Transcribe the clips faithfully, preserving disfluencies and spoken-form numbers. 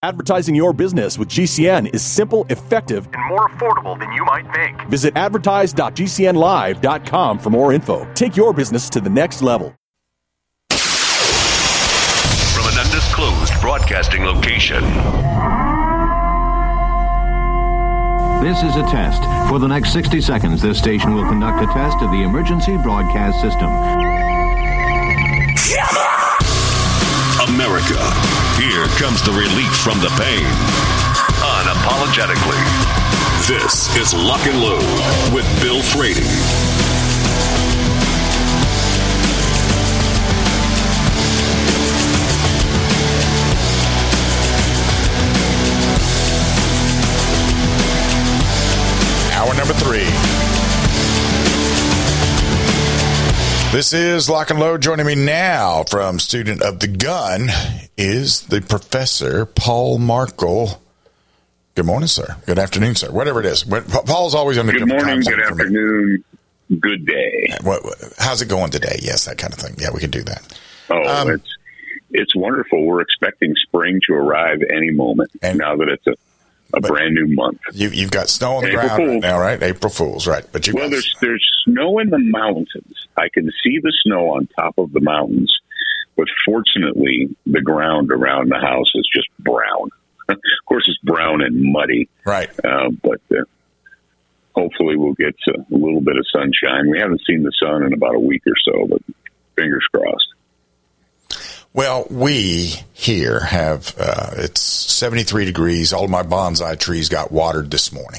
Advertising your business with G C N is simple, effective, and more affordable than you might think. Visit advertise dot g c n live dot com for more info. Take your business to the next level. From an undisclosed broadcasting location. This is a test. For the next sixty seconds, this station will conduct a test of the emergency broadcast system. America, here comes the relief from the pain. Unapologetically. This is Lock and Load with Bill Frady. Hour number three. This is Lock and Load. Joining me now from Student of the Gun is the Professor Paul Markel. Good morning, sir. Good afternoon, sir. Whatever it is. Paul's always on the good morning, good afternoon, good day. What, how's it going today? Yes, that kind of thing. Yeah, we can do that. Oh, um, it's it's wonderful. We're expecting spring to arrive any moment. And now that it's a A brand new month. You, you've got snow on the April ground Fools. Right now, right? April Fools, right? But you well, there's there's snow in the mountains. I can see the snow on top of the mountains, but fortunately, the ground around the house is just brown. Of course, it's brown and muddy, right? Uh, but uh, hopefully, we'll get a little bit of sunshine. We haven't seen the sun in about a week or so, but fingers crossed. Well, we here have, uh, it's seventy-three degrees. All of my bonsai trees got watered this morning.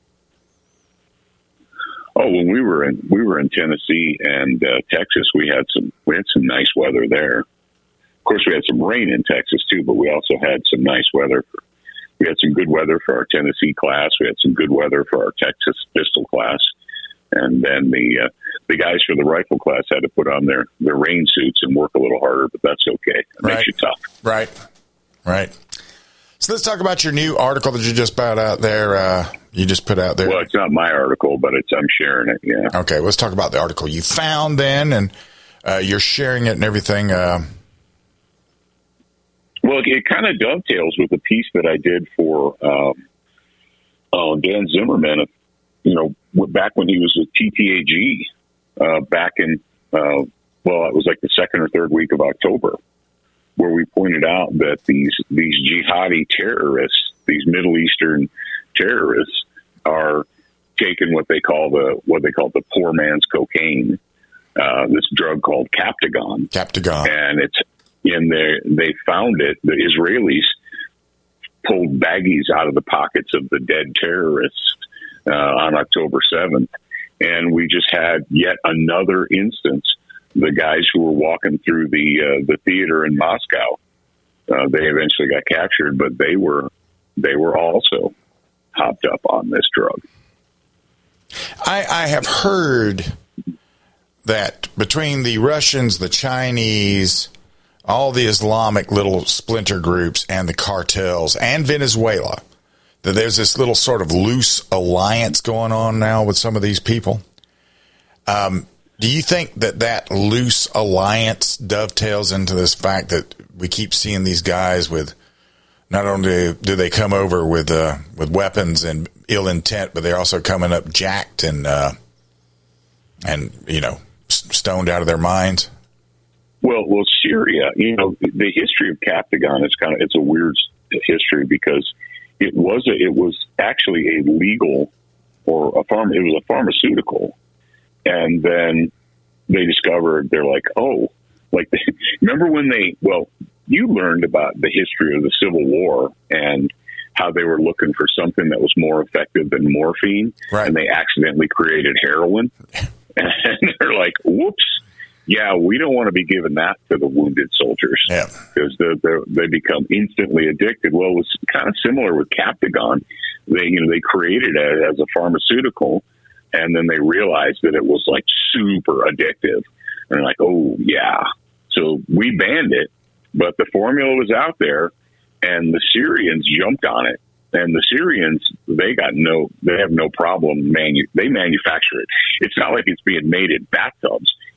Oh, when we were in, we were in Tennessee and uh, Texas, we had some, we had some nice weather there. Of course, we had some rain in Texas too, but we also had some nice weather. For, we had some good weather for our Tennessee class. We had some good weather for our Texas pistol class. And then the uh, the guys for the rifle class had to put on their, their rain suits and work a little harder, but that's okay. It right. makes you tough. Right, right. So let's talk about your new article that you just put out there. Uh, you just put out there. Well, it's not my article, but it's I'm sharing it. Yeah. Okay, let's talk about the article you found then, and uh, you're sharing it and everything. Uh, well, it, it kind of dovetails with a piece that I did for um, oh, Dan Zimmerman. You know, back when he was with T T A G, uh, back in, uh, well, it was like the second or third week of October, where we pointed out that these these jihadi terrorists, these Middle Eastern terrorists, are taking what they call the what they call the poor man's cocaine, uh, this drug called Captagon. Captagon, and it's in there. They found it. The Israelis pulled baggies out of the pockets of the dead terrorists. Uh, on October seventh, and we just had yet another instance. The guys who were walking through the uh, the theater in Moscow, uh, they eventually got captured, but they were they were also hopped up on this drug. I, I have heard that between the Russians, the Chinese, all the Islamic little splinter groups, and the cartels, and Venezuela, that there's this little sort of loose alliance going on now with some of these people. Um, do you think that that loose alliance dovetails into this fact that we keep seeing these guys with, not only do they come over with uh, with weapons and ill intent, but they're also coming up jacked and, uh, and you know, stoned out of their minds? Well, well, Syria, you know, the history of Captagon is kind of, it's a weird history because It was a, it was actually a legal or a farm. It was a pharmaceutical, and then they discovered they're like, oh, like they, remember when they? Well, you learned about the history of the Civil War and how they were looking for something that was more effective than morphine, right. And they accidentally created heroin, and they're like, whoops. Yeah, we don't want to be giving that to the wounded soldiers because yeah. they they become instantly addicted. Well, it was kind of similar with Captagon. They you know they created it as a pharmaceutical, and then they realized that it was like super addictive. And they're like, oh yeah, so we banned it, but the formula was out there, and the Syrians jumped on it. And the Syrians, they got no, they have no problem. Manu- they manufacture it. It's not like it's being made in bathtubs.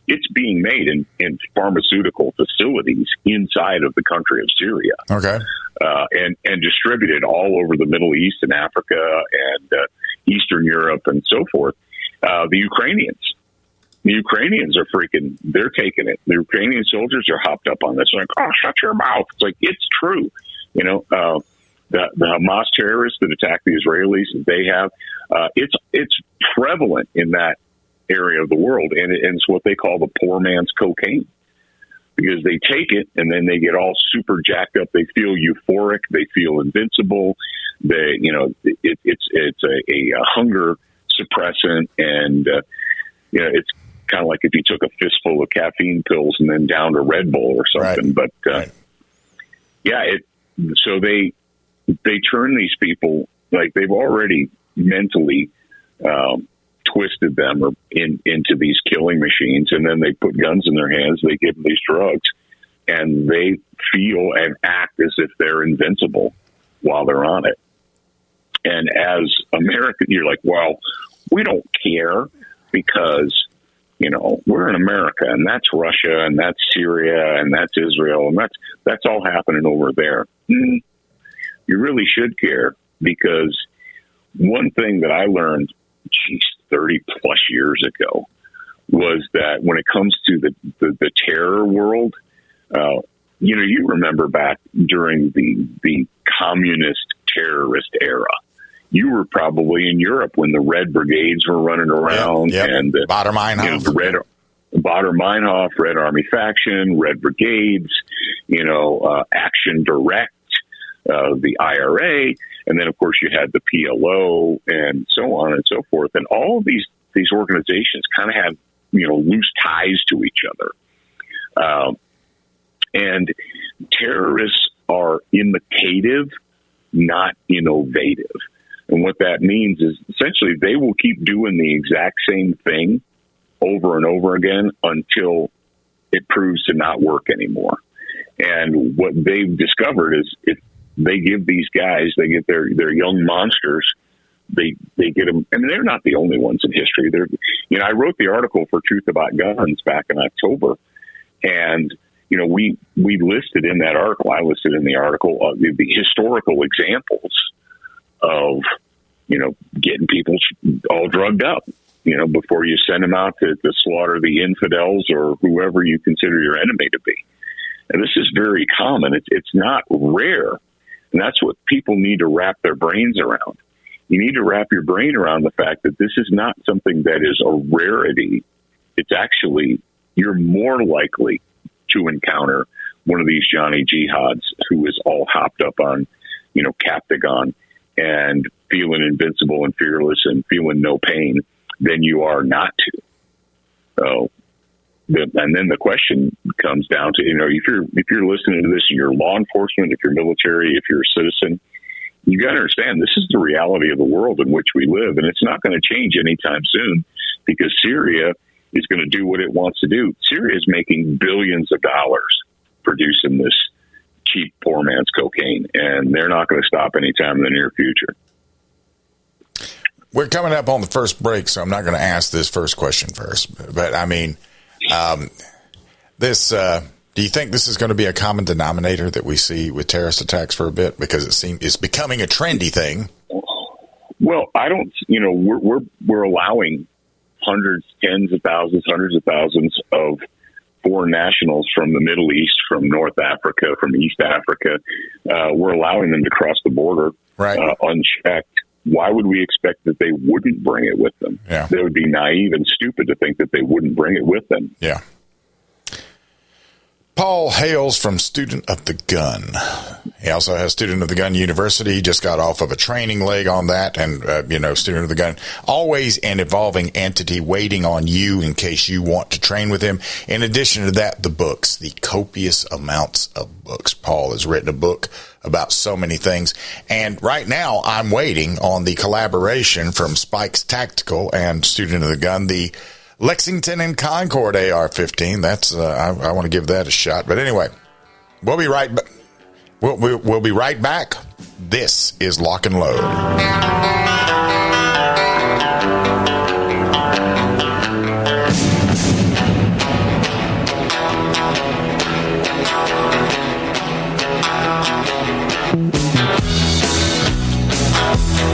it's being made in, in pharmaceutical facilities inside of the country of Syria. Okay. Uh, and, and distributed all over the Middle East and Africa and uh, Eastern Europe and so forth. Uh, the Ukrainians, the Ukrainians are freaking, they're taking it. The Ukrainian soldiers are hopped up on this. They're like, oh, shut your mouth. It's like, it's true. You know, uh, the, the Hamas terrorists that attack the Israelis that they have, uh, it's, it's prevalent in that area of the world. And, it, and it's what they call the poor man's cocaine. Because they take it and then they get all super jacked up. They feel euphoric. They feel invincible. They, you know, it, it's it's a, a hunger suppressant, and uh, you know, it's kind of like if you took a fistful of caffeine pills and then downed a Red Bull or something. Right. But uh, right. yeah, it. So they they turn these people, like, they've already mentally Um, twisted them or in, into these killing machines, and then they put guns in their hands, they give them these drugs, and they feel and act as if they're invincible while they're on it. And as American, you're like, well, we don't care because, you know, we're in America, and that's Russia, and that's Syria, and that's Israel, and that's that's all happening over there. Mm, you really should care, because one thing that I learned, geez, thirty plus years ago, was that when it comes to the, the, the terror world, uh, you know, you remember back during the, the communist terrorist era, you were probably in Europe when the Red Brigades were running around, yep, yep. and the, Baader Meinhof, you know, the Red Baader Meinhof, Red Army Faction, Red Brigades, you know, uh, Action Direct, uh, the I R A. And then, of course, you had the P L O and so on and so forth. And all of these, these organizations kind of had, you know, loose ties to each other. Um, and terrorists are imitative, not innovative. And what that means is essentially they will keep doing the exact same thing over and over again until it proves to not work anymore. And what they've discovered is if they give these guys, they get their, their young monsters, they they get them. I mean, they're not the only ones in history. They're, you know, I wrote the article for Truth About Guns back in October, and, you know, we, we listed in that article, I listed in the article, uh, the, the historical examples of, you know, getting people all drugged up, you know, before you send them out to, to slaughter the infidels or whoever you consider your enemy to be. And this is very common. It's, it's not rare. And that's what people need to wrap their brains around. You need to wrap your brain around the fact that this is not something that is a rarity. It's actually, you're more likely to encounter one of these Johnny Jihads who is all hopped up on, you know, Captagon and feeling invincible and fearless and feeling no pain than you are not to. So, the, and then the question comes down to, you know, if you're if you're listening to this and you're law enforcement, if you're military, if you're a citizen, you got to understand this is the reality of the world in which we live, and it's not going to change anytime soon because Syria is going to do what it wants to do. Syria is making billions of dollars producing this cheap poor man's cocaine, and they're not going to stop anytime in the near future. We're coming up on the first break, so I'm not going to ask this first question first. But, I mean, um, this uh, do you think this is going to be a common denominator that we see with terrorist attacks for a bit? Because it seems it's becoming a trendy thing. Well, I don't, you know, we're we're, we're allowing hundreds, tens of thousands, hundreds of thousands of foreign nationals from the Middle East, from North Africa, from East Africa. Uh, we're allowing them to cross the border right. uh, unchecked. Why would we expect that they wouldn't bring it with them? Yeah. They would be naive and stupid to think that they wouldn't bring it with them. Yeah. Paul hails from Student of the Gun. He also has Student of the Gun University. He just got off of a training leg on that. And, uh, you know, Student of the Gun, always an evolving entity waiting on you in case you want to train with him. In addition to that, the books, the copious amounts of books. Paul has written a book about so many things. And right now I'm waiting on the collaboration from Spikes Tactical and Student of the Gun, the Lexington and Concord A R fifteen. That's uh, I, I want to give that a shot. But anyway, we'll be right back. We'll, we'll, we'll be right back. This is Lock and Load.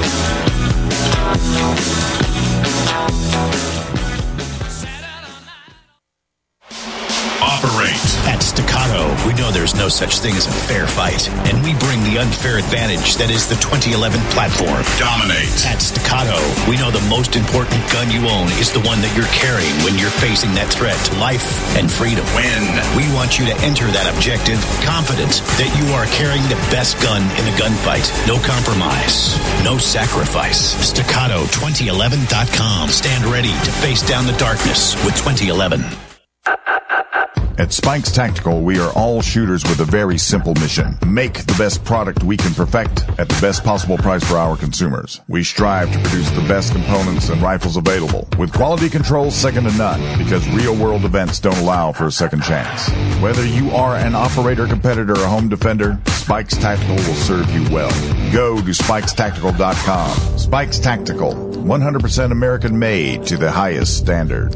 Operate. At Staccato, we know there's no such thing as a fair fight, and we bring the unfair advantage that is the twenty eleven platform. Dominate. At Staccato, we know the most important gun you own is the one that you're carrying when you're facing that threat to life and freedom. Win. We want you to enter that objective confident that you are carrying the best gun in the gunfight. No compromise. No sacrifice. Staccato twenty eleven dot com. Stand ready to face down the darkness with twenty eleven. At Spikes Tactical, we are all shooters with a very simple mission. Make the best product we can perfect at the best possible price for our consumers. We strive to produce the best components and rifles available, with quality control second to none, because real-world events don't allow for a second chance. Whether you are an operator, competitor, or home defender, Spikes Tactical will serve you well. Go to spikes tactical dot com. Spikes Tactical, one hundred percent American-made to the highest standard.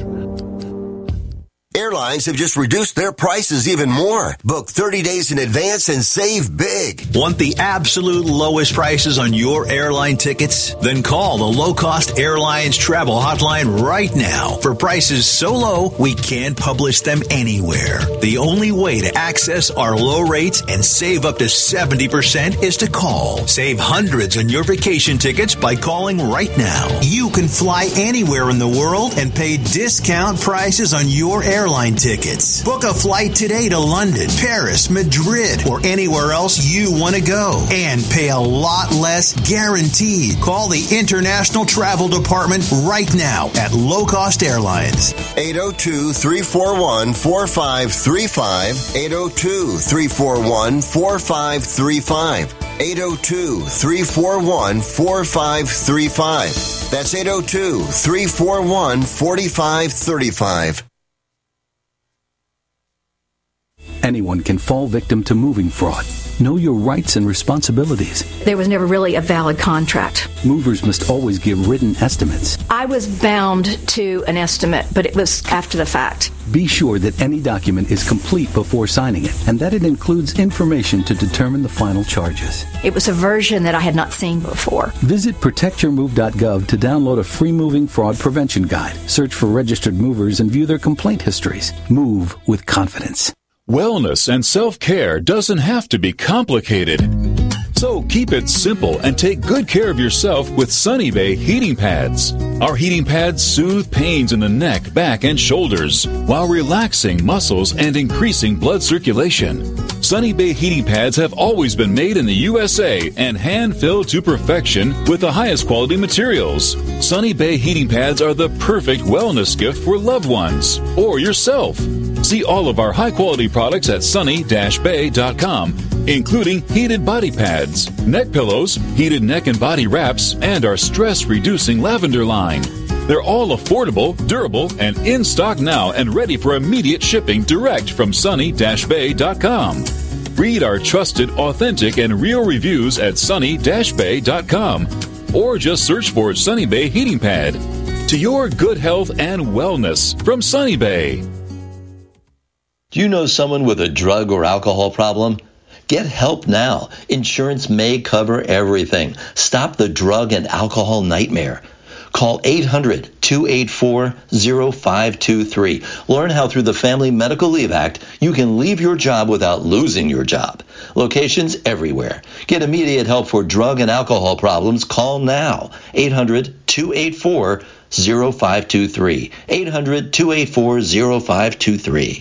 Airlines have just reduced their prices even more. Book thirty days in advance and save big. Want the absolute lowest prices on your airline tickets? Then call the Low Cost Airlines Travel Hotline right now for prices so low we can't publish them anywhere. The only way to access our low rates and save up to seventy percent is to call. Save hundreds on your vacation tickets by calling right now. You can fly anywhere in the world and pay discount prices on your airline tickets. Book a flight today to London, Paris, Madrid, or anywhere else you want to go. And pay a lot less guaranteed. Call the International Travel Department right now at Low Cost Airlines. eight oh two, three four one, four five three five. eight oh two, three four one, four five three five. eight oh two, three four one, four five three five. That's eight oh two, three four one, four five three five. Anyone can fall victim to moving fraud. Know your rights and responsibilities. There was never really a valid contract. Movers must always give written estimates. I was bound to an estimate, but it was after the fact. Be sure that any document is complete before signing it, and that it includes information to determine the final charges. It was a version that I had not seen before. Visit protect your move dot gov to download a free moving fraud prevention guide. Search for registered movers and view their complaint histories. Move with confidence. Wellness and self-care doesn't have to be complicated. So keep it simple and take good care of yourself with Sunny Bay heating pads. Our heating pads soothe pains in the neck, back, and shoulders while relaxing muscles and increasing blood circulation. Sunny Bay heating pads have always been made in the U S A and hand-filled to perfection with the highest quality materials. Sunny Bay heating pads are the perfect wellness gift for loved ones or yourself. See all of our high-quality products at sunny dash bay dot com, including heated body pads, neck pillows, heated neck and body wraps, and our stress-reducing lavender line. They're all affordable, durable, and in stock now and ready for immediate shipping direct from sunny dash bay dot com. Read our trusted, authentic, and real reviews at sunny dash bay dot com or just search for Sunny Bay Heating Pad. To your good health and wellness from Sunny Bay. Do you know someone with a drug or alcohol problem? Get help now. Insurance may cover everything. Stop the drug and alcohol nightmare. Call eight hundred, two eight four, oh five two three. Learn how through the Family Medical Leave Act you can leave your job without losing your job. Locations everywhere. Get immediate help for drug and alcohol problems. Call now. eight hundred, two eight four, oh five two three. eight hundred, two eight four, oh five two three.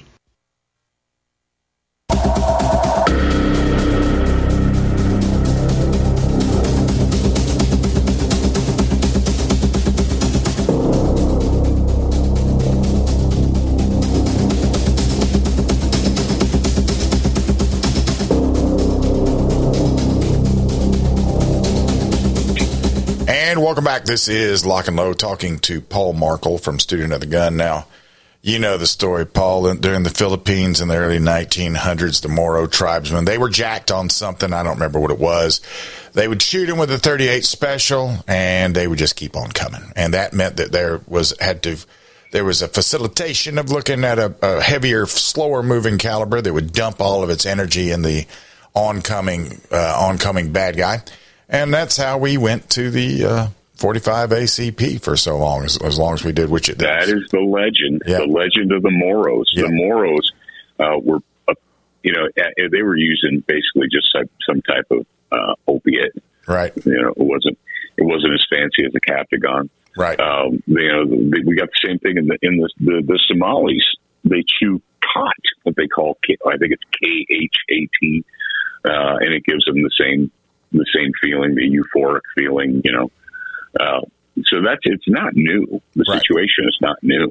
And welcome back. This is Lock and Load, talking to Paul Markel from Student of the Gun. Now, you know the story, Paul. During the Philippines in the early nineteen hundreds, the Moro tribesmen, they were jacked on something. I don't remember what it was. They would shoot them with a thirty-eight special, and they would just keep on coming. And that meant that there was had to there was a facilitation of looking at a, a heavier, slower moving caliber that would dump all of its energy in the oncoming uh, oncoming bad guy. And that's how we went to the uh, forty-five A C P for so long, as, as long as we did, which it does. That is the legend, yep. the legend of the Moros. Yep. The Moros uh, were, uh, you know, they were using basically just some, some type of uh, opiate. Right. You know, it wasn't it wasn't as fancy as a Captagon. Right. Um, you know, the, we got the same thing in the in the the, the Somalis. They chew khat, what they call, I think it's K H A T, uh, and it gives them the same the same feeling, the euphoric feeling. You know, uh, so that's it's not new. The right. situation is not new,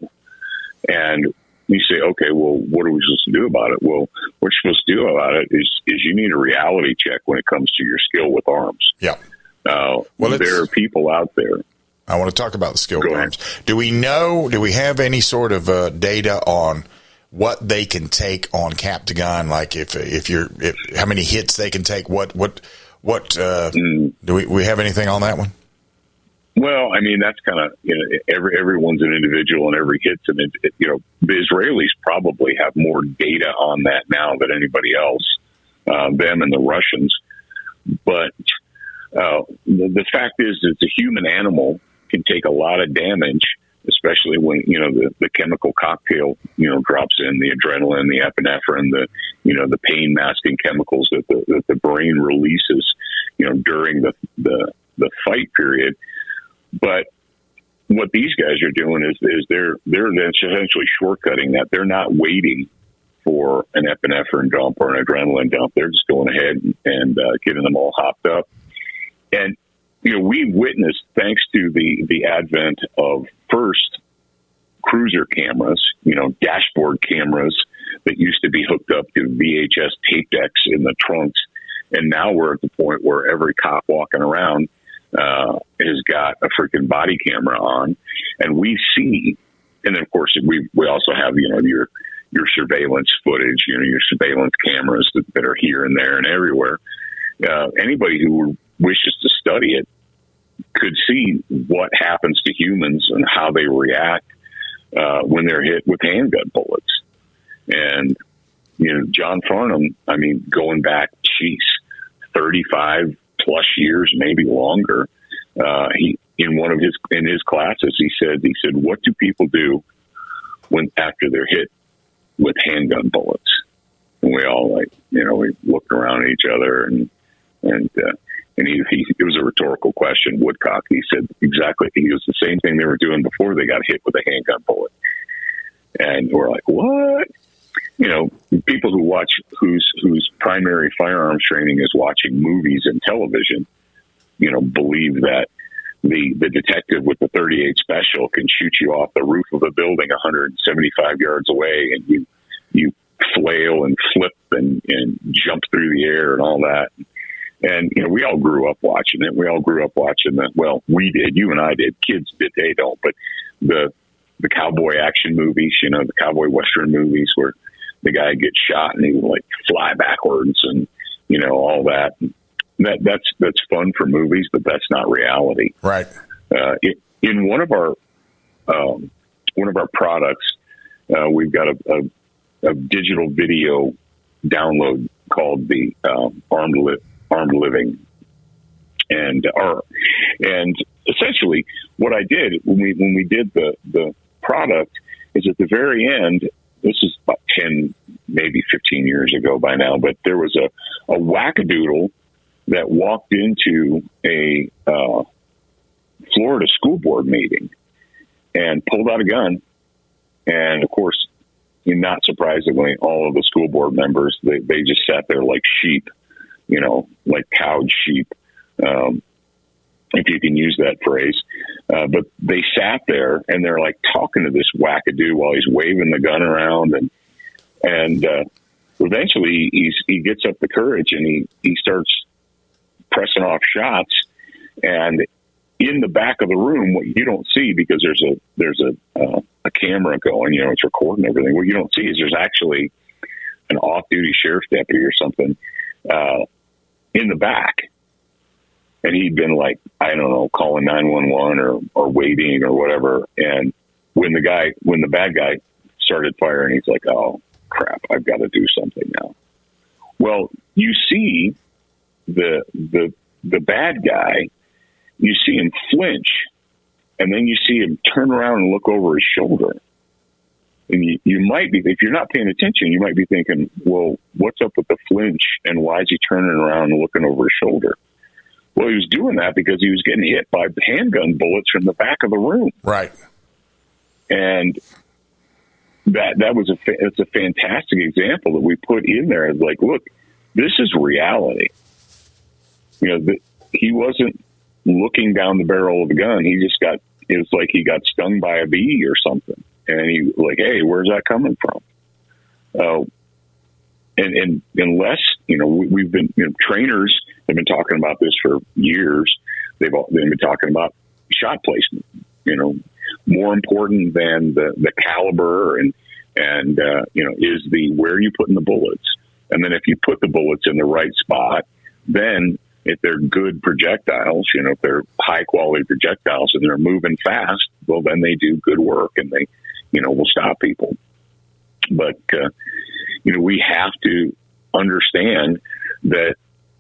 and you say, okay, well, what are we supposed to do about it? Well, what you're supposed to do about it is is you need a reality check when it comes to your skill with arms. Yeah. Uh, well, there are people out there. I want to talk about the skill with arms. Do we know, do we have any sort of uh, data on what they can take on Captagon? Like if, if you're, if, how many hits they can take? What, what, what, uh, mm. do we, we have anything on that one? Well, I mean, that's kind of, you know, every, everyone's an individual and every hit's an, you know, the Israelis probably have more data on that now than anybody else, uh, them and the Russians. But, uh, the, the fact is that the human animal can take a lot of damage, especially when, you know, the, the chemical cocktail, you know, drops in, the adrenaline, the epinephrine, the, you know, the pain masking chemicals that the, that the brain releases, you know, during the, the, the fight period. But what these guys are doing is, is they're, they're essentially shortcutting that. They're not waiting for an epinephrine dump or an adrenaline dump. They're just going ahead and, and uh, getting them all hopped up. And, you know, we witnessed, thanks to the, the advent of first cruiser cameras, you know, dashboard cameras that used to be hooked up to V H S tape decks in the trunks. And now we're at the point where every cop walking around uh, has got a freaking body camera on. And we see, and then of course we, we also have, you know, your, your surveillance footage, you know, your surveillance cameras that, that are here and there and everywhere. Uh, anybody who wishes to study it could see what happens to humans and how they react uh, when they're hit with handgun bullets. And, you know, John Farnham, I mean, going back, geez, thirty-five plus years, maybe longer, uh, he, in one of his, in his classes, he said, he said, what do people do when, after they're hit with handgun bullets? And we all like, you know, we looked around at each other and, and, uh, And he, he, it was a rhetorical question. Woodcock, he said exactly, he was the same thing they were doing before they got hit with a handgun bullet. And we're like, what? You know, people who watch, whose whose primary firearms training is watching movies and television, you know, believe that the, the detective with the thirty-eight special can shoot you off the roof of a building one hundred seventy-five yards away and you, you flail and flip and, and jump through the air and all that. And, you know, we all grew up watching it. We all grew up watching that. Well, we did. You and I did. Kids did. They don't. But the the cowboy action movies, you know, the cowboy Western movies where the guy gets shot and he would, like, fly backwards and, you know, all that. That that's that's fun for movies, but that's not reality. Right. Uh, it, in one of our um, one of our products, uh, we've got a, a, a digital video download called the um, Armed Li- Armed Living, and our and essentially what I did when we when we did the the product is at the very end. This is about ten, maybe fifteen years ago by now, but there was a a wackadoodle that walked into a uh, Florida school board meeting and pulled out a gun, and of course, not surprisingly, all of the school board members they they just sat there like sheep. You know, like cowed sheep, um, if you can use that phrase. Uh, but they sat there and they're like talking to this wackadoo while he's waving the gun around. And and uh, eventually he's, he gets up the courage and he, he starts pressing off shots. And in the back of the room, what you don't see, because there's a there's a, uh, a camera going, you know, it's recording everything. What you don't see is there's actually an off-duty sheriff's deputy or something uh, in the back. And he'd been like, I don't know, calling nine one one or, or waiting or whatever. And when the guy, when the bad guy started firing, he's like, oh, crap, I've got to do something now. Well, you see the, the, the bad guy, you see him flinch, and then you see him turn around and look over his shoulder. And you, you might be, if you're not paying attention, you might be thinking, well, what's up with the flinch, and why is he turning around and looking over his shoulder? Well, he was doing that because he was getting hit by handgun bullets from the back of the room. Right. And that that was a it's a fantastic example that we put in there. It's like, look, this is reality. You know, the, he wasn't looking down the barrel of the gun. He just got, it was like he got stung by a bee or something. And he like, hey, where's that coming from? Uh, and, and unless, you know, we, we've been, you know, trainers have been talking about this for years. They've, all, they've been talking about shot placement, you know, more important than the, the caliber and, and, uh, you know, is the, where are you putting the bullets? And then if you put the bullets in the right spot, then if they're good projectiles, you know, if they're high quality projectiles and they're moving fast, well, then they do good work and they, you know, will stop people. But, uh, you know, we have to understand that,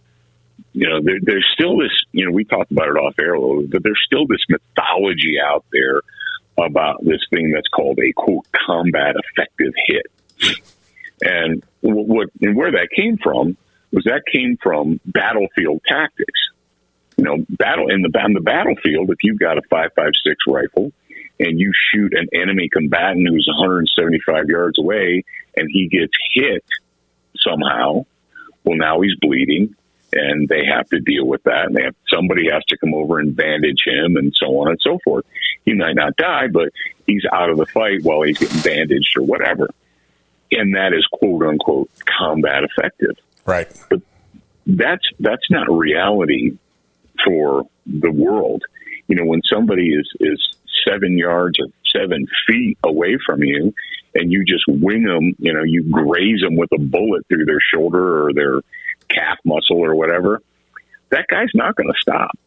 you know, there, there's still this, you know, we talked about it off air a little bit, but there's still this mythology out there about this thing that's called a, quote, combat effective hit. And what, and where that came from was that came from battlefield tactics. You know, battle in the, on the battlefield, if you've got a five five six rifle and you shoot an enemy combatant who's one hundred seventy-five yards away and he gets hit somehow, well, now he's bleeding and they have to deal with that. And they have, somebody has to come over and bandage him and so on and so forth. He might not die, but he's out of the fight while he's getting bandaged or whatever. And that is quote unquote combat effective. Right. But that's, that's not reality for the world. You know, when somebody is, is seven yards or seven feet away from you and you just wing them, you know, you graze them with a bullet through their shoulder or their calf muscle or whatever, that guy's not going to stop.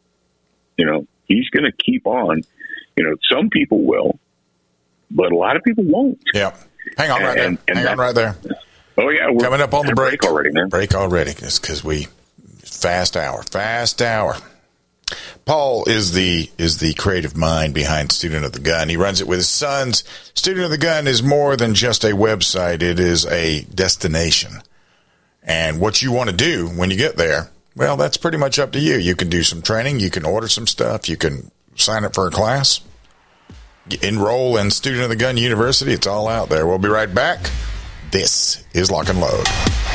You know, he's going to keep on. You know, some people will, but a lot of people won't. Yeah. Hang on right and, there. And Hang on right there. Oh, yeah. We're coming up on the break. break already, man. Break already. It's because we, fast hour, fast hour. Paul is the is the creative mind behind Student of the Gun. He runs it with his sons. Student of the Gun is more than just a website. It is a destination. And what you want to do when you get there, well, that's pretty much up to you. You can do some training. You can order some stuff. You can sign up for a class. Enroll in Student of the Gun University. It's all out there. We'll be right back. This is Lock and Load.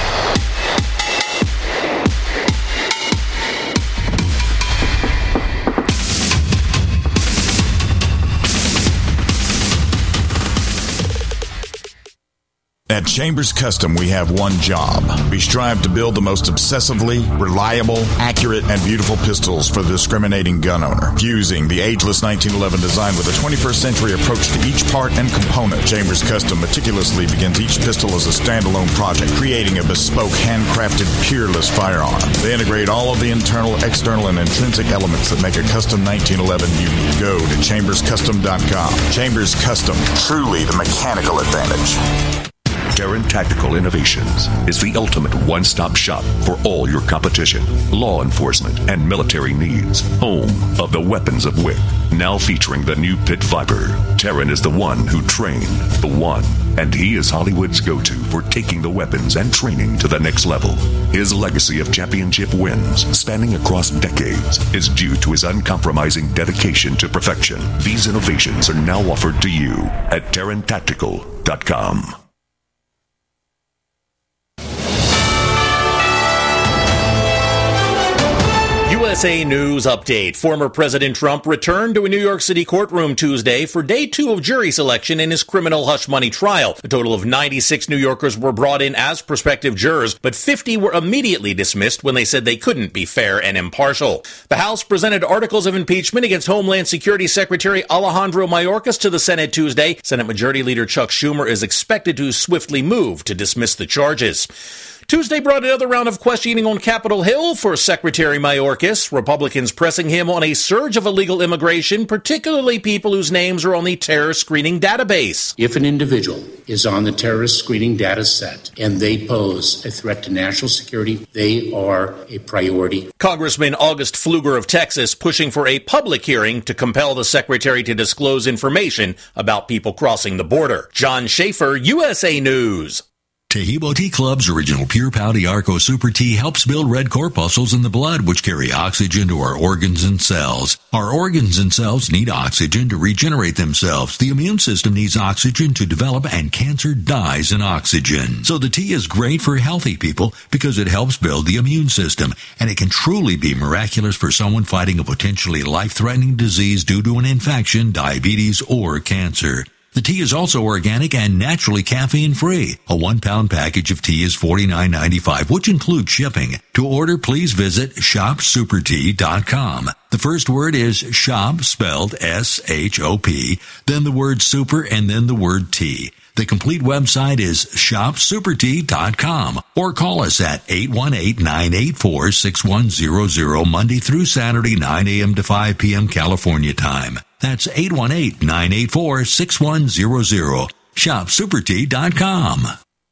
At Chambers Custom, we have one job. We strive to build the most obsessively, reliable, accurate, and beautiful pistols for the discriminating gun owner. Fusing the ageless nineteen eleven design with a twenty-first century approach to each part and component, Chambers Custom meticulously begins each pistol as a standalone project, creating a bespoke, handcrafted, peerless firearm. They integrate all of the internal, external, and intrinsic elements that make a custom nineteen eleven unique. Go to chambers custom dot com. Chambers Custom, truly the mechanical advantage. Terran Tactical Innovations is the ultimate one-stop shop for all your competition, law enforcement, and military needs. Home of the weapons of Wick. Now featuring the new Pit Viper. Terran is the one who trained the one, and he is Hollywood's go-to for taking the weapons and training to the next level. His legacy of championship wins, spanning across decades, is due to his uncompromising dedication to perfection. These innovations are now offered to you at terran tactical dot com. U S A News Update. Former President Trump returned to a New York City courtroom Tuesday for day two of jury selection in his criminal hush money trial. A total of ninety-six New Yorkers were brought in as prospective jurors, but fifty were immediately dismissed when they said they couldn't be fair and impartial. The House presented articles of impeachment against Homeland Security Secretary Alejandro Mayorkas to the Senate Tuesday. Senate Majority Leader Chuck Schumer is expected to swiftly move to dismiss the charges. Tuesday brought another round of questioning on Capitol Hill for Secretary Mayorkas. Republicans pressing him on a surge of illegal immigration, particularly people whose names are on the terror screening database. If an individual is on the terrorist screening data set and they pose a threat to national security, they are a priority. Congressman August Pfluger of Texas pushing for a public hearing to compel the secretary to disclose information about people crossing the border. John Schaefer, U S A News. Tahibo Tea Club's original Pure Pau Arco Super Tea helps build red corpuscles in the blood, which carry oxygen to our organs and cells. Our organs and cells need oxygen to regenerate themselves. The immune system needs oxygen to develop, and cancer dies in oxygen. So the tea is great for healthy people because it helps build the immune system, and it can truly be miraculous for someone fighting a potentially life-threatening disease due to an infection, diabetes, or cancer. The tea is also organic and naturally caffeine-free. A one-pound package of tea is forty-nine ninety-five, which includes shipping. To order, please visit shop super tea dot com. The first word is shop, spelled S H O P, then the word super, and then the word tea. The complete website is shop super tea dot com, or call us at eight one eight, nine eight four, six one zero zero Monday through Saturday, nine a.m. to five p.m. California time. That's eight one eight, nine eight four, six one zero zero. shop super tea dot com.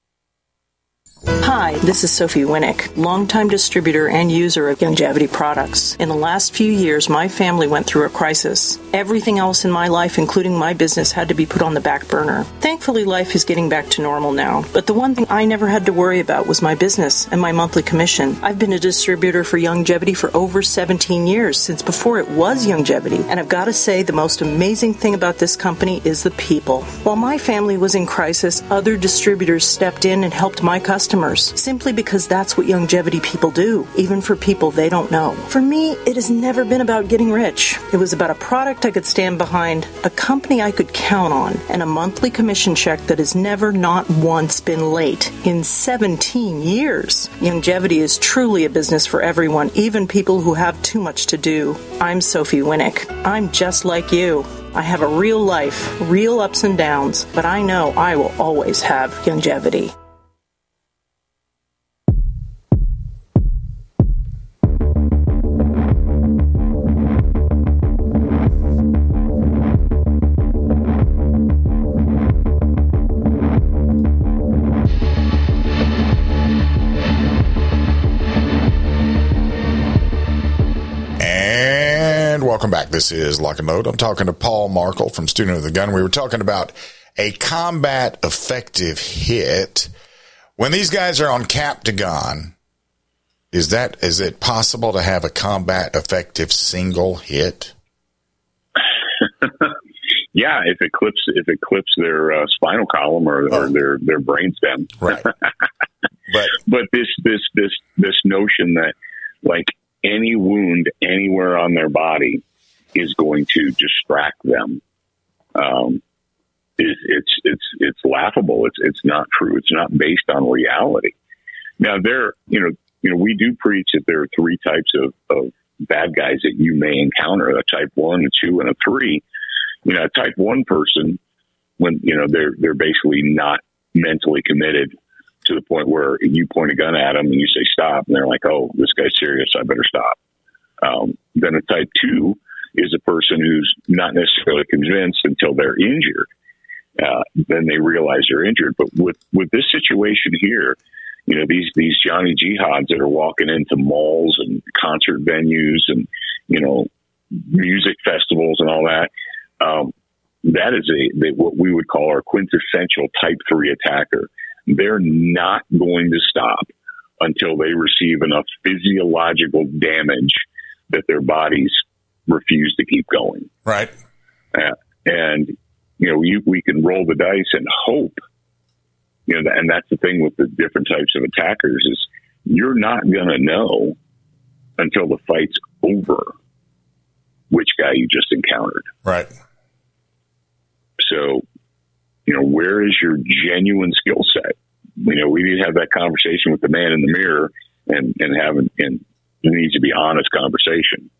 Hi, this is Sophie Winnick, longtime distributor and user of Youngevity products. In the last few years, my family went through a crisis. Everything else in my life, including my business, had to be put on the back burner. Thankfully, life is getting back to normal now, but the one thing I never had to worry about was my business and my monthly commission. I've been a distributor for Youngevity for over seventeen years, since before it was Youngevity, and I've got to say the most amazing thing about this company is the people. While my family was in crisis, other distributors stepped in and helped my customers. Simply because that's what Youngevity people do, even for people they don't know. For me, it has never been about getting rich. It was about a product I could stand behind, a company I could count on, and a monthly commission check that has never not once been late in seventeen years. Youngevity is truly a business for everyone, even people who have too much to do. I'm Sophie Winnick. I'm just like you. I have a real life, real ups and downs, but I know I will always have Youngevity. Welcome back. This is Lock and Load. I'm talking to Paul Markel from Student of the Gun. We were talking about a combat effective hit. When these guys are on Captagon, is that is it possible to have a combat effective single hit? Yeah, if it clips if it clips their uh, spinal column or, oh. or their their brainstem. Right. But but this this this this notion that like any wound anywhere on their body is going to distract them. Um, is it's it's it's laughable. It's it's not true. It's not based on reality. Now there, you know, you know, we do preach that there are three types of, of bad guys that you may encounter: a type one, a two, and a three. You know, a type one person, when you know they're they're basically not mentally committed to the point where you point a gun at them and you say stop, and they're like, "Oh, this guy's serious. I better stop." Um, then a type two is a person who's not necessarily convinced until they're injured. Uh, then they realize they're injured. But with, with this situation here, you know, these, these Johnny Jihads that are walking into malls and concert venues and, you know, music festivals and all that, um, that is a, they, what we would call our quintessential type three attacker. They're not going to stop until they receive enough physiological damage that their bodies refuse to keep going. Right. Uh, and, you know, you, we can roll the dice and hope, you know, and that's the thing with the different types of attackers is you're not going to know until the fight's over which guy you just encountered. Right. So, you know, where is your genuine skill set? You know, we need to have that conversation with the man in the mirror and, and have an, and it needs to be honest conversation.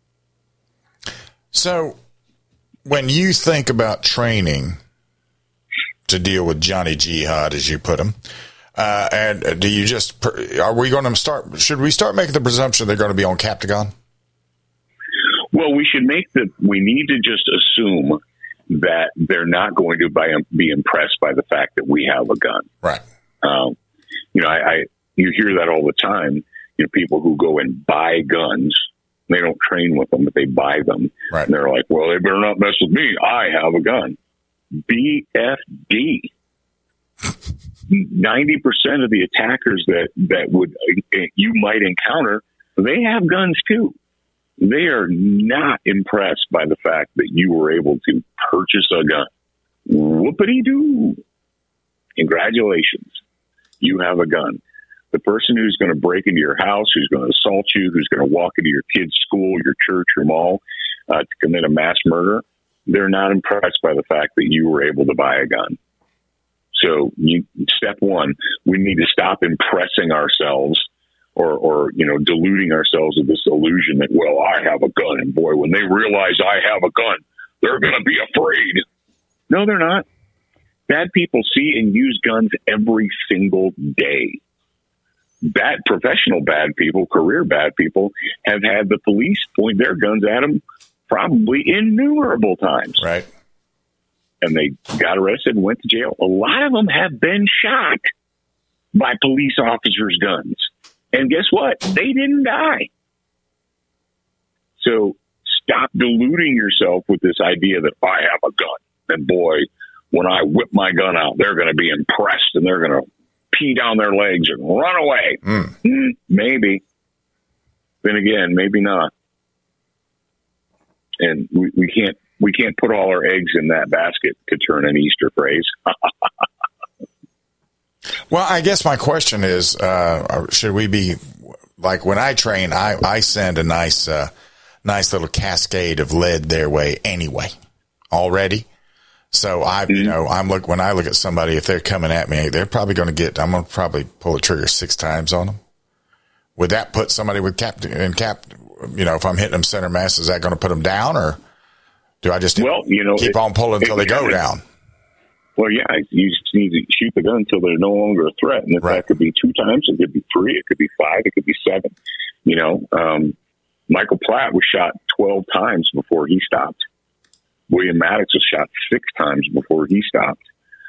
So when you think about training to deal with Johnny Jihad, as you put him, Uh, and do you just, are we going to start, should we start making the presumption they're going to be on Captagon? Well, we should make the, we need to just assume that they're not going to buy, be impressed by the fact that we have a gun. Right. Um, you know, I, I, you hear that all the time. You know, people who go and buy guns, they don't train with them, but they buy them. Right. And they're like, well, they better not mess with me. I have a gun. B F D. ninety percent of the attackers that, that would uh, you might encounter, they have guns too. They are not impressed by the fact that you were able to purchase a gun. Whoopity-doo. Congratulations. You have a gun. The person who's going to break into your house, who's going to assault you, who's going to walk into your kid's school, your church, your mall, uh, to commit a mass murder, they're not impressed by the fact that you were able to buy a gun. So you, step one, we need to stop impressing ourselves or, or, you know, deluding ourselves with this illusion that, well, I have a gun. And boy, when they realize I have a gun, they're going to be afraid. No, they're not. Bad people see and use guns every single day. Bad professional bad people, career bad people have had the police point their guns at them probably innumerable times. Right. And they got arrested and went to jail. A lot of them have been shot by police officers' guns. And guess what? They didn't die. So stop deluding yourself with this idea that I have a gun. And boy, when I whip my gun out, they're going to be impressed and they're going to pee down their legs and run away. Mm. Mm, maybe. Then again, maybe not. And we, we can't we can't put all our eggs in that basket, to turn an Easter phrase. Well, I guess my question is, uh, should we be, like when I train, I, I send a nice, uh, nice little cascade of lead their way anyway, already. So I, you know, I'm look, when I look at somebody, if they're coming at me, they're probably going to get, I'm going to probably pull the trigger six times on them. Would that put somebody with cap in cap, you know, if I'm hitting them center mass, is that going to put them down, or do I just well, you know, keep it, on pulling until they go kinda, down? Well, yeah, you just need to shoot the gun until they're no longer a threat. And if right. that could be two times, it could be three, it could be five, it could be seven. You know, um, Michael Platt was shot twelve times before he stopped. William Maddox was shot six times before he stopped.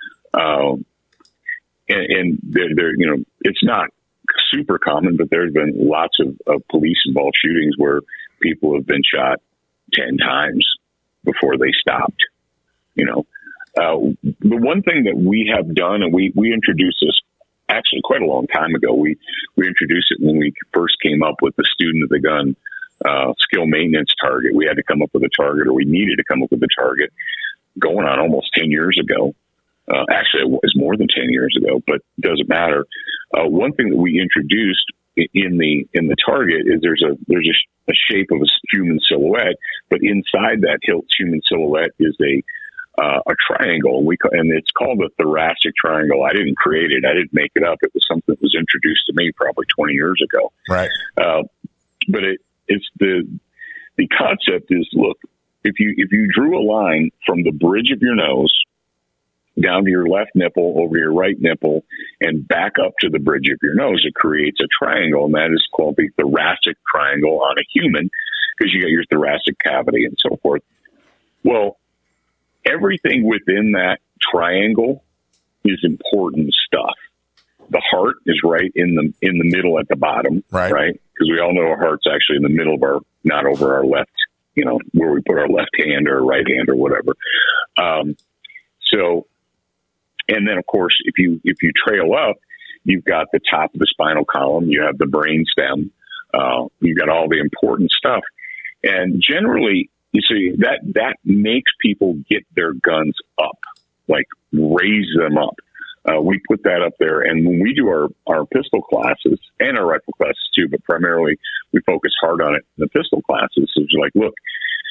Um, and and they're, they're, you know, it's not super common, but there's been lots of, of police-involved shootings where people have been shot ten times before they stopped, you know. Uh, the one thing that we have done, and we, we introduced this actually quite a long time ago, we, we introduced it when we first came up with the student of the gun uh, skill maintenance target. We had to come up with a target, or we needed to come up with a target going on almost ten years ago. Uh, actually, it was more than ten years ago, but it doesn't matter. Uh, one thing that we introduced in the in the target is there's a there's a, a shape of a human silhouette, but inside that human silhouette is a uh, a triangle, and we and it's called a thoracic triangle. I didn't create it; I didn't make it up. It was something that was introduced to me probably twenty years ago. Right. Uh, but it it's the the concept is, look, if you if you drew a line from the bridge of your nose down to your left nipple, over your right nipple, and back up to the bridge of your nose, it creates a triangle, and that is called the thoracic triangle on a human, because you got your thoracic cavity and so forth. Well, everything within that triangle is important stuff. The heart is right in the in the middle at the bottom, right? Right, because we all know our heart's actually in the middle of our, not over our left, you know, where we put our left hand or right hand or whatever. Um, so. And then, of course, if you if you trail up, you've got the top of the spinal column, you have the brain stem, uh, you've got all the important stuff. And generally, you see, that that makes people get their guns up, like raise them up. Uh, we put that up there. And when we do our, our pistol classes and our rifle classes too, but primarily we focus hard on it in the pistol classes. So it's like, look,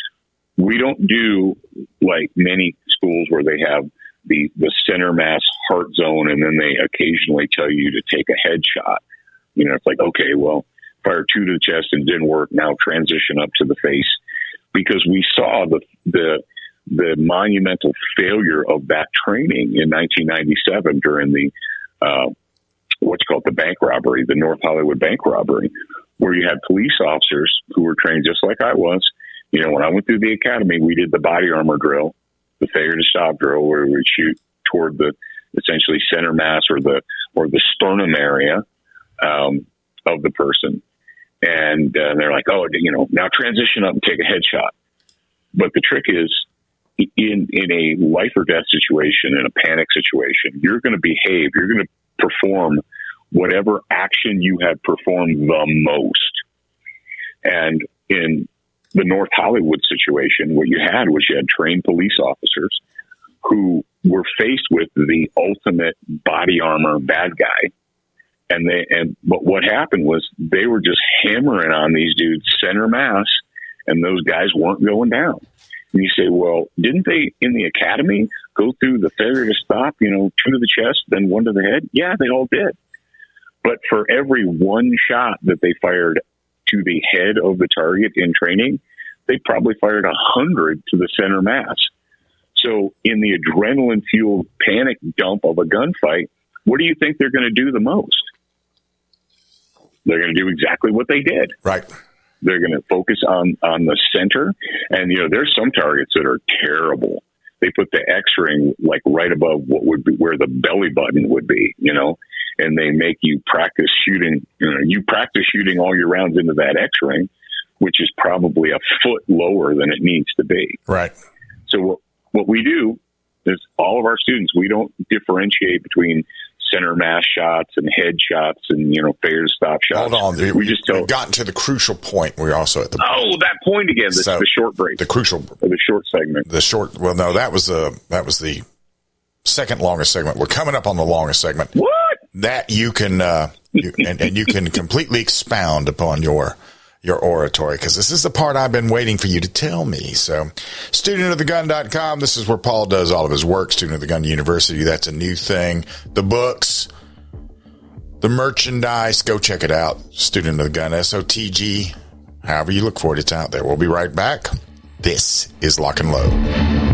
we don't do like many schools where they have the, the center mass heart zone, and then they occasionally tell you to take a headshot. You know, it's like, okay, well, fire two to the chest and it didn't work. Now transition up to the face, because we saw the, the, the monumental failure of that training in nineteen ninety-seven during the, uh, what's called the bank robbery, the North Hollywood bank robbery, where you had police officers who were trained just like I was. You know, when I went through the academy, we did the body armor drill, the failure to stop drill, where we would shoot toward the essentially center mass or the or the sternum area um, of the person. And uh, they're like, oh, you know, now transition up and take a headshot. But the trick is, in in a life or death situation, in a panic situation, you're going to behave, you're going to perform whatever action you have performed the most. And in the North Hollywood situation, what you had was you had trained police officers who were faced with the ultimate body armor bad guy. And they, and, but what happened was they were just hammering on these dudes center mass, and those guys weren't going down. And you say, well, didn't they in the academy go through the failure to stop, you know, two to the chest, then one to the head? Yeah, they all did. But for every one shot that they fired to the head of the target in training, they probably fired a hundred to the center mass. So in the adrenaline-fueled panic dump of a gunfight, what do you think they're going to do the most? They're going to do exactly what they did. Right. They're going to focus on, on the center. And, you know, there's some targets that are terrible. They put the X-ring like right above what would be where the belly button would be, you know, and they make you practice shooting, you know, you practice shooting all your rounds into that X-ring, which is probably a foot lower than it needs to be. Right. So what, what we do is all of our students, we don't differentiate between center mass shots and head shots and, you know, failure to stop shots. Hold on. We just tell. We've gotten to the crucial point. We're also at the. Oh, that point again. The, so the short break. The crucial. Or the short segment. The short. Well, no, that was the, that was the second longest segment. We're coming up on the longest segment. What? That you can, uh, you, and, and you can completely expound upon your, your oratory, because this is the part I've been waiting for you to tell me. So, student of the gun dot com, this is where Paul does all of his work. Student of the Gun University, that's a new thing. The books, the merchandise, go check it out. Student of the Gun, S O T G, however you look for it, it's out there. We'll be right back. This is Lock and Load.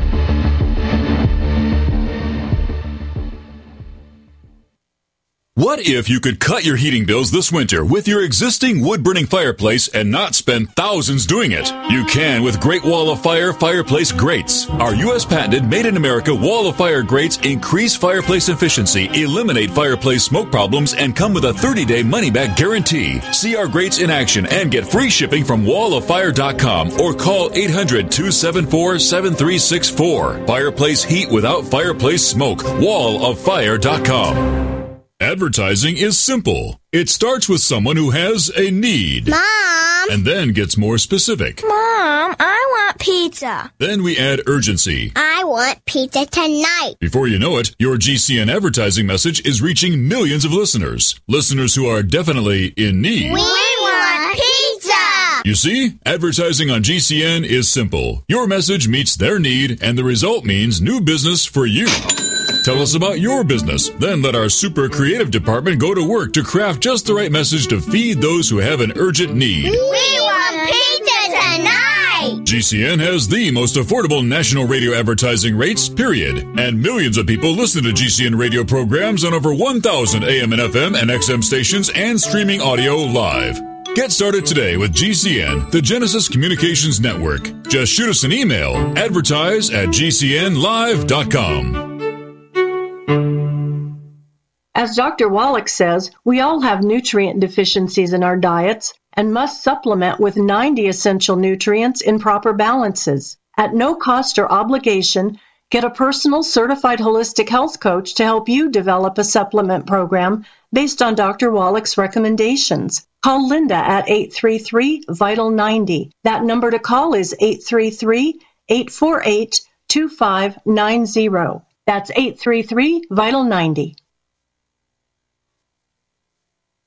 What if you could cut your heating bills this winter with your existing wood-burning fireplace and not spend thousands doing it? You can with Great Wall of Fire Fireplace Grates. Our U S patented made-in-America Wall of Fire grates increase fireplace efficiency, eliminate fireplace smoke problems, and come with a thirty-day money-back guarantee. See our grates in action and get free shipping from wall of fire dot com or call eight hundred, two seven four, seven three six four. Fireplace heat without fireplace smoke. wall of fire dot com. Advertising is simple. It starts with someone who has a need. Mom! And then gets more specific. Mom, I want pizza. Then we add urgency. I want pizza tonight. Before you know it, your G C N advertising message is reaching millions of listeners. Listeners who are definitely in need. We want pizza! You see, advertising on G C N is simple. Your message meets their need, and the result means new business for you. Tell us about your business. Then let our super creative department go to work to craft just the right message to feed those who have an urgent need. We want pizza tonight! G C N has the most affordable national radio advertising rates, period. And millions of people listen to G C N radio programs on over one thousand A M and F M and X M stations and streaming audio live. Get started today with G C N, the Genesis Communications Network. Just shoot us an email, advertise at G C N live dot com. As Doctor Wallach says, we all have nutrient deficiencies in our diets and must supplement with ninety essential nutrients in proper balances. At no cost or obligation, get a personal certified holistic health coach to help you develop a supplement program based on Doctor Wallach's recommendations. Call Linda at eight three three, vital ninety. That number to call is eight three three, eight four eight, two five nine zero. That's eight three three, vital ninety.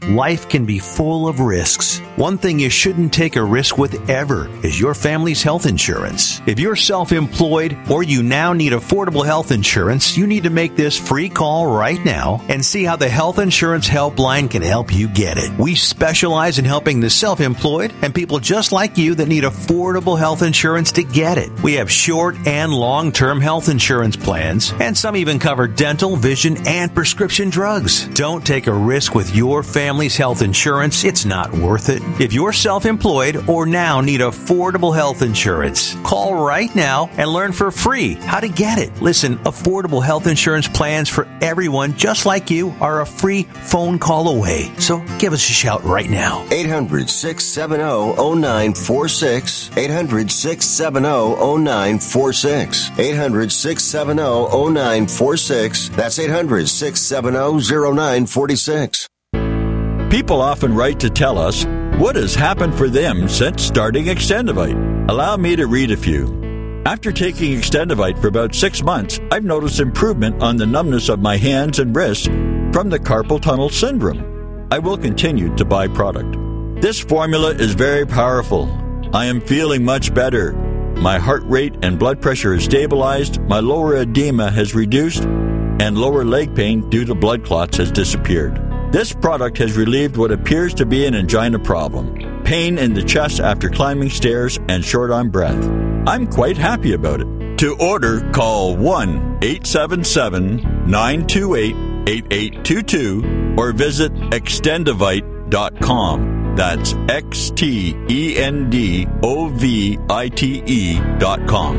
life can be full of risks. One thing you shouldn't take a risk with ever is your family's health insurance. If you're self-employed or you now need affordable health insurance, you need to make this free call right now and see how the Health Insurance Helpline can help you get it. We specialize in helping the self-employed and people just like you that need affordable health insurance to get it. We have short and long-term health insurance plans, and some even cover dental, vision, and prescription drugs. Don't take a risk with your family's health insurance. It's not worth it. If you're self-employed or now need affordable health insurance, call right now and learn for free how to get it. Listen, affordable health insurance plans for everyone just like you are a free phone call away. So give us a shout right now. eight hundred, six seven zero, zero nine four six. eight hundred, six seven zero, zero nine four six. eight hundred, six seven zero, zero nine four six. That's eight hundred, six seven zero, zero nine four six. People often write to tell us what has happened for them since starting Extendivite. Allow me to read a few. After taking Extendivite for about six months, I've noticed improvement on the numbness of my hands and wrists from the carpal tunnel syndrome. I will continue to buy product. This formula is very powerful. I am feeling much better. My heart rate and blood pressure is stabilized, my lower edema has reduced, and lower leg pain due to blood clots has disappeared. This product has relieved what appears to be an angina problem, pain in the chest after climbing stairs, and short on breath. I'm quite happy about it. To order, call one eight seven seven, nine two eight, eight eight two two or visit extendivite dot com. That's X T E N D O V I T E dot com.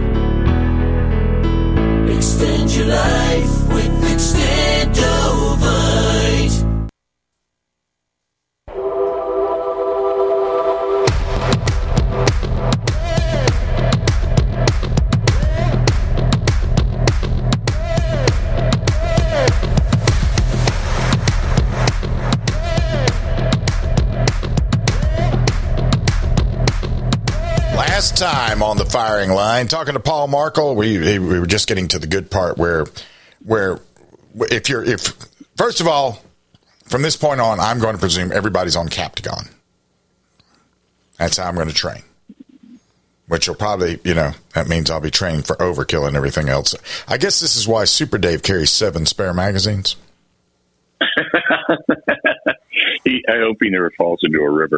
Extend your life with Extendovite. Last time on the firing line, talking to Paul Markel, we we were just getting to the good part where where if you're if first of all, from this point on, I'm going to presume everybody's on Captagon. That's how I'm going to train. Which will probably, you know, that means I'll be training for overkill and everything else. I guess this is why Super Dave carries seven spare magazines. he, I hope he never falls into a river.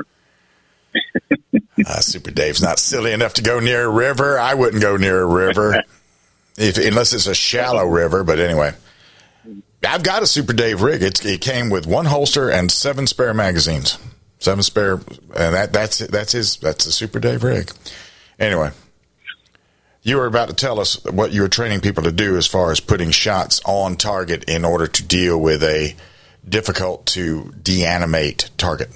uh, Super Dave's not silly enough to go near a river. I wouldn't go near a river if, unless it's a shallow river. But anyway, I've got a Super Dave rig. It's, it came with one holster and seven spare magazines. Seven spare, and that that's that's his. That's a Super Dave rig. Anyway, you were about to tell us what you were training people to do as far as putting shots on target in order to deal with a difficult to deanimate target.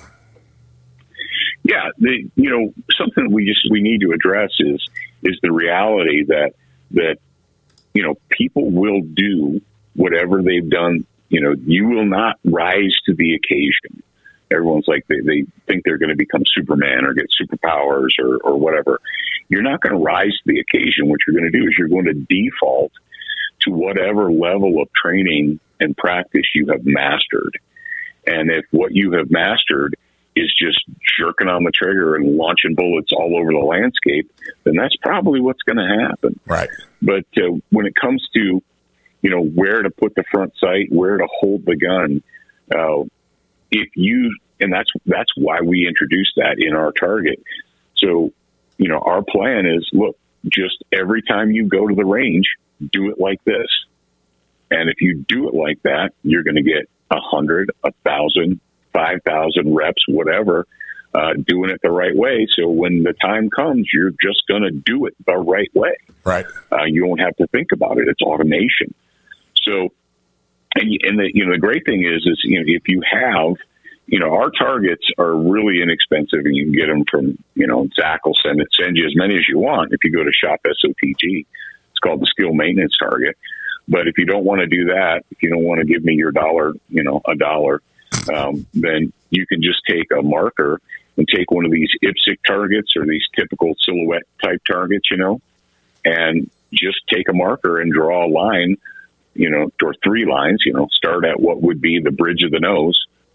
Yeah, the, you know, something we just we need to address is is the reality that that you know people will do whatever they've done. You know, you will not rise to the occasion. Everyone's like they, they think they're going to become Superman or get superpowers or or whatever. You're not going to rise to the occasion. What you're going to do is you're going to default to whatever level of training and practice you have mastered. And if what you have mastered is just jerking on the trigger and launching bullets all over the landscape, then that's probably what's going to happen. Right. But uh, when it comes to, you know, where to put the front sight, where to hold the gun, uh, if you, and that's, that's why we introduced that in our target. So, you know, our plan is, look, just every time you go to the range, do it like this. And if you do it like that, you're going to get a hundred, a thousand, five thousand reps, whatever, uh, doing it the right way. So when the time comes, you're just going to do it the right way. Right. Uh, you won't have to think about it. It's automation. So, and, and the, you know, the great thing is, is, you know, if you have, you know, our targets are really inexpensive and you can get them from, you know, Zach will send it, send you as many as you want. If you go to Shop S O T G, it's called the Skill Maintenance Target. But if you don't want to do that, if you don't want to give me your dollar, you know, a dollar, um, then you can just take a marker and take one of these I P S C targets or these typical silhouette type targets, you know, and just take a marker and draw a line, you know, or three lines, you know, start at what would be the bridge of the nose,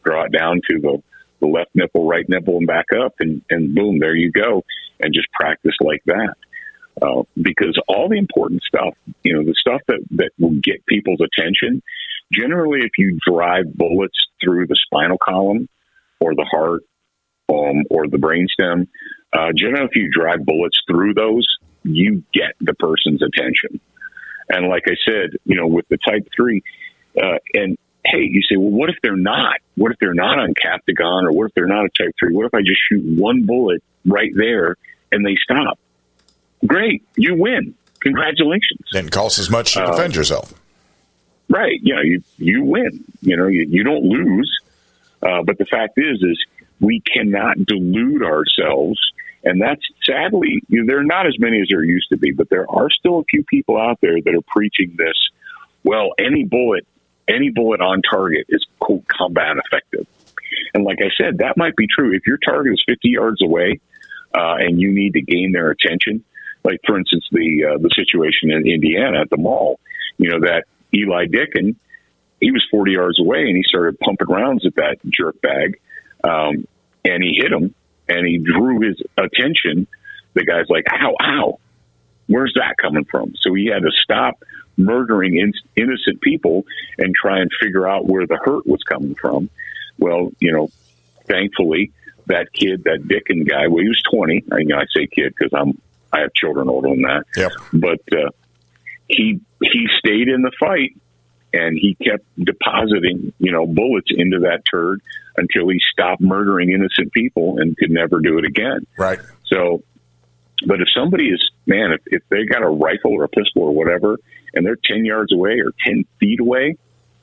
draw it down to the, the left nipple, right nipple, and back up, and, and boom, there you go, and just practice like that. Uh, because all the important stuff, you know, the stuff that, that will get people's attention, generally if you drive bullets through the spinal column or the heart um, or the brainstem, uh, generally if you drive bullets through those, you get the person's attention. And like I said, you know, with the type three, uh, and hey, you say, well, what if they're not? What if they're not on Captagon, or what if they're not a type three? What if I just shoot one bullet right there and they stop? Great, you win. Congratulations. Didn't cost as much to defend uh, yourself. Right. You know, you, you win. You know, you, you don't lose. Uh, but the fact is, is we cannot delude ourselves. And that's sadly, you know, there are not as many as there used to be, but there are still a few people out there that are preaching this. Well, any bullet, any bullet on target is quote combat effective. And like I said, that might be true. If your target is fifty yards away uh, and you need to gain their attention, like for instance, the uh, the situation in Indiana at the mall, you know, that Eli Dicken, he was forty yards away and he started pumping rounds at that jerk bag, um, and he hit him. And he drew his attention. The guy's like, ow, ow, where's that coming from? So he had to stop murdering in- innocent people and try and figure out where the hurt was coming from. Well, you know, thankfully, that kid, that Dicken guy, well, he was twenty. I, you know, I say kid because I'm I have children older than that. Yep. But uh, he he stayed in the fight. And he kept depositing, you know, bullets into that turd until he stopped murdering innocent people and could never do it again. Right. So, but if somebody is, man, if, if they got a rifle or a pistol or whatever, and they're ten yards away or ten feet away,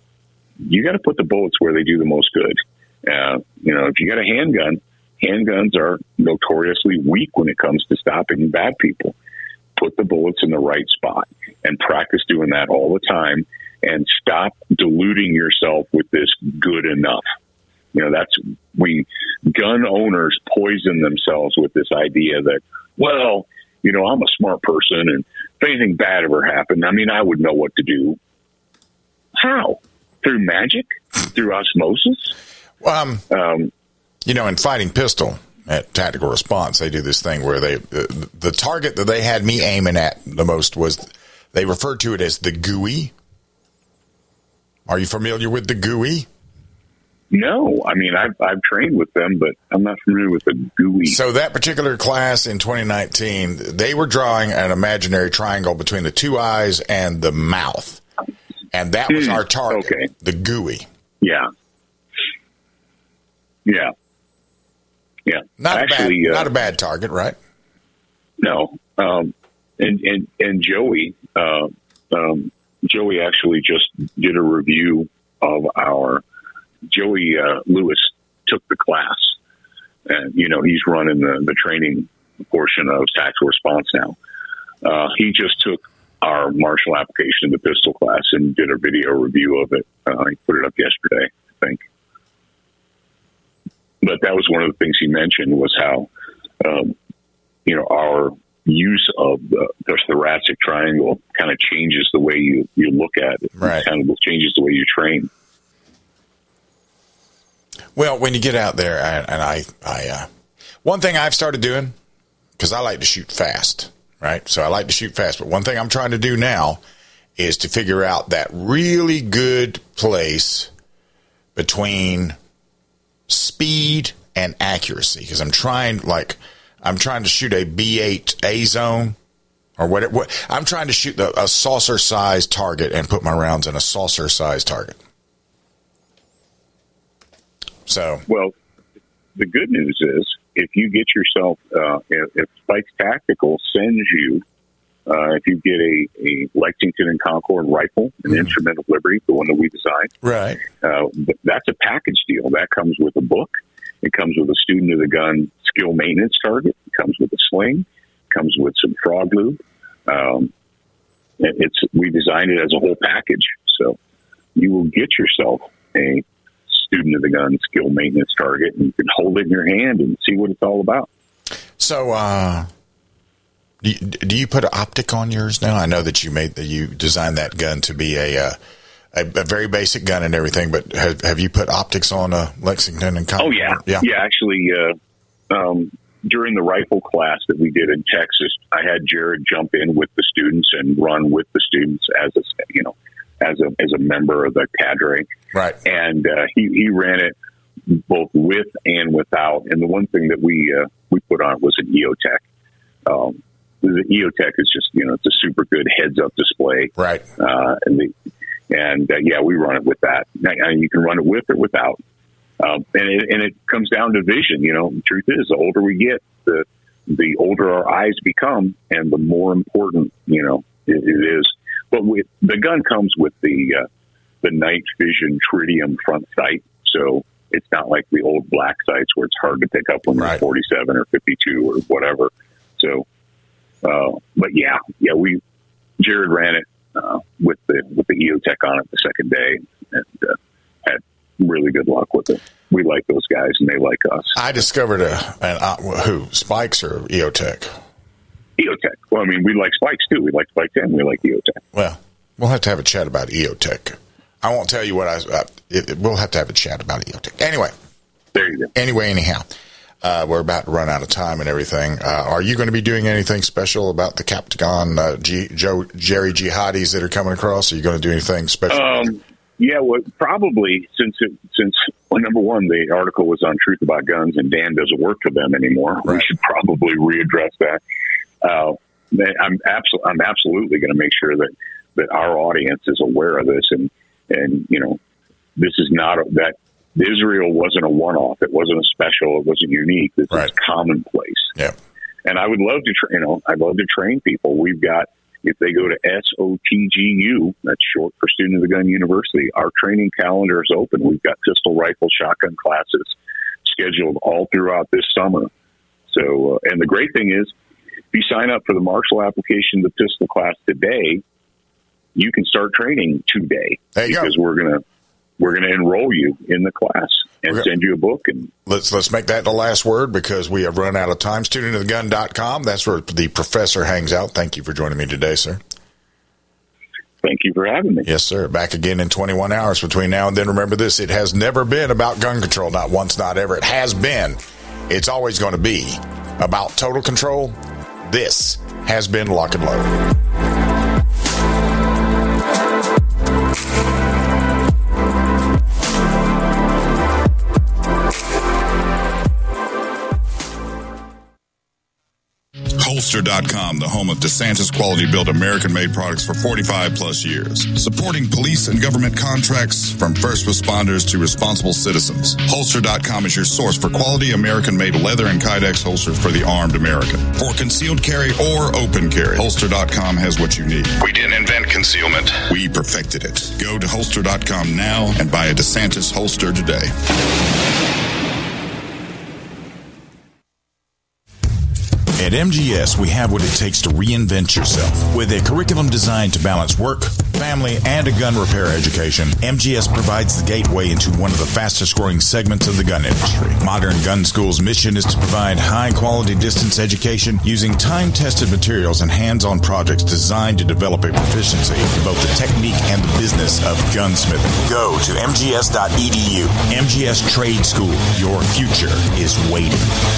you got to put the bullets where they do the most good. Uh, you know, if you got a handgun, handguns are notoriously weak when it comes to stopping bad people. Put the bullets in the right spot and practice doing that all the time. And stop deluding yourself with this good enough. You know, that's, we, gun owners poison themselves with this idea that, well, you know, I'm a smart person and if anything bad ever happened, I mean, I would know what to do. How? Through magic? Through osmosis? Um, um, you know, in Fighting Pistol at Tactical Response, they do this thing where they, uh, the target that they had me aiming at the most was, they referred to it as the G U I. Are you familiar with the G U I? No. I mean, I've, I've trained with them, but I'm not familiar with the G U I. So that particular class in twenty nineteen, they were drawing an imaginary triangle between the two eyes and the mouth. And that was mm, our target, okay. The G U I. Yeah. Yeah. Yeah. Not, Actually, a, bad, uh, not a bad target, right? No. Um, and, and, and Joey, uh, um, Joey actually just did a review of our Joey uh, Lewis took the class, and you know he's running the, the training portion of Tactical Response now. Uh, he just took our martial application of the pistol class and did a video review of it. Uh, he put it up yesterday, I think. But that was one of the things he mentioned was how um, you know our use of the, the thoracic triangle kind of changes the way you, you look at it. Right. It kind of changes the way you train. Well, when you get out there, and, and I, I, uh, one thing I've started doing, because I like to shoot fast, right? So I like to shoot fast. But one thing I'm trying to do now is to figure out that really good place between speed and accuracy. Because I'm trying, like, I'm trying to shoot a B eight A zone or what, what I'm trying to shoot the, a saucer sized target and put my rounds in a saucer sized target. So, well, the good news is if you get yourself, uh, if, if Spikes Tactical sends you, uh, if you get a, a Lexington and Concord rifle, an mm-hmm. Instrument of Liberty, the one that we designed, right? Uh, that's a package deal. That comes with a book. It comes with a student of the gun skill maintenance target. It comes with a sling. It comes with some frog lube. Um, it's we designed it as a whole package, so you will get yourself a student of the gun skill maintenance target, and you can hold it in your hand and see what it's all about. So, uh, do you, do you put an optic on yours now? I know that you made that you designed that gun to be a uh, a, a very basic gun and everything, but have, have you put optics on a Lexington and Commodore? Oh, yeah. Yeah. Yeah, actually, uh, um, during the rifle class that we did in Texas, I had Jared jump in with the students and run with the students as a, you know, as a, as a member of the cadre. Right. And uh, he, he ran it both with and without. And the one thing that we, uh, we put on was an E O Tech. Um, the E O Tech is just, you know, it's a super good heads up display. Right. Uh, and the, and uh, yeah, we run it with that. Now, you can run it with or without. Um, and it, and it comes down to vision. You know, the truth is, the older we get, the, the older our eyes become and the more important, you know, it, it is. But with the gun comes with the, uh, the night vision tritium front sight. So it's not like the old black sights where it's hard to pick up when right. you're forty-seven or fifty-two or whatever. So, uh, but yeah, yeah, we, Jared ran it, uh, with the, with the E O Tech on it the second day and, uh, had really good luck with it. We like those guys and they like us. I discovered a, an, uh, who, Spikes or E O Tech? E O Tech. Well, I mean, we like Spikes too. We like Spike ten. We like E O Tech. Well, we'll have to have a chat about E O Tech. I won't tell you what I, uh, it, it, we'll have to have a chat about E O Tech. Anyway. There you go. Anyway, anyhow. Uh, we're about to run out of time and everything. Uh, are you going to be doing anything special about the Captagon uh, G, Joe, Jerry Jihadis that are coming across? Are you going to do anything special? Um, yeah, well, probably since it, since well, number one, the article was on Truth About Guns, and Dan doesn't work for them anymore. Right. We should probably readdress that. Uh, I'm absolutely, I'm absolutely going to make sure that that our audience is aware of this, and and you know, this is not a, that. Israel wasn't a one-off. It wasn't a special. It wasn't unique. This right. is commonplace. Yeah. And I would love to, tra- you know, I'd love to train people. We've got, if they go to S O T G U, that's short for Student of the Gun University, our training calendar is open. We've got pistol, rifle, shotgun classes scheduled all throughout this summer. So, uh, and the great thing is, if you sign up for the Marshall application, the pistol class today, you can start training today. There you because go. we're going to, We're going to enroll you in the class and okay. send you a book. And let's let's make that the last word because we have run out of time. student of the gun dot com. That's where the professor hangs out. Thank you for joining me today, sir. Thank you for having me. Yes, sir. Back again in twenty-one hours between now and then. Remember this, it has never been about gun control. Not once, not ever. It has been. It's always going to be about total control. This has been Lock and Load. Holster dot com, the home of DeSantis quality built American-made products for forty-five plus years. Supporting police and government contracts from first responders to responsible citizens. Holster dot com is your source for quality American-made leather and Kydex holsters for the armed American. For concealed carry or open carry, Holster dot com has what you need. We didn't invent concealment. We perfected it. Go to Holster dot com now and buy a DeSantis holster today. At M G S, we have what it takes to reinvent yourself. With a curriculum designed to balance work, family, and a gun repair education, M G S provides the gateway into one of the fastest growing segments of the gun industry. Modern Gun School's mission is to provide high-quality distance education using time-tested materials and hands-on projects designed to develop a proficiency in both the technique and the business of gunsmithing. Go to M G S dot E D U. M G S Trade School. Your future is waiting.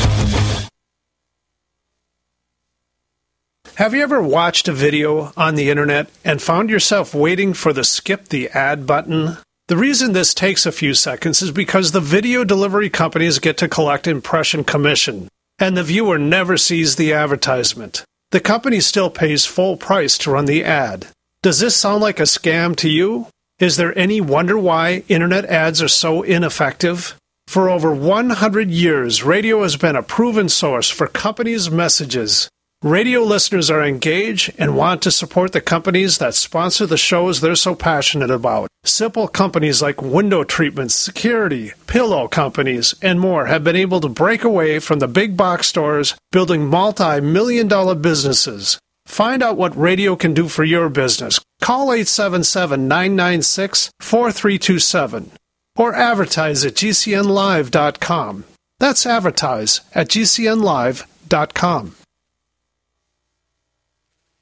Have you ever watched a video on the internet and found yourself waiting for the skip the ad button? The reason this takes a few seconds is because the video delivery companies get to collect impression commission, and the viewer never sees the advertisement. The company still pays full price to run the ad. Does this sound like a scam to you? Is there any wonder why internet ads are so ineffective? For over one hundred years, radio has been a proven source for companies' messages. Radio listeners are engaged and want to support the companies that sponsor the shows they're so passionate about. Simple companies like window treatments, security, pillow companies, and more have been able to break away from the big box stores, building multi-million dollar businesses. Find out what radio can do for your business. Call eight seven seven, nine nine six, four three two seven or advertise at G C N live dot com. That's advertise at G C N live dot com.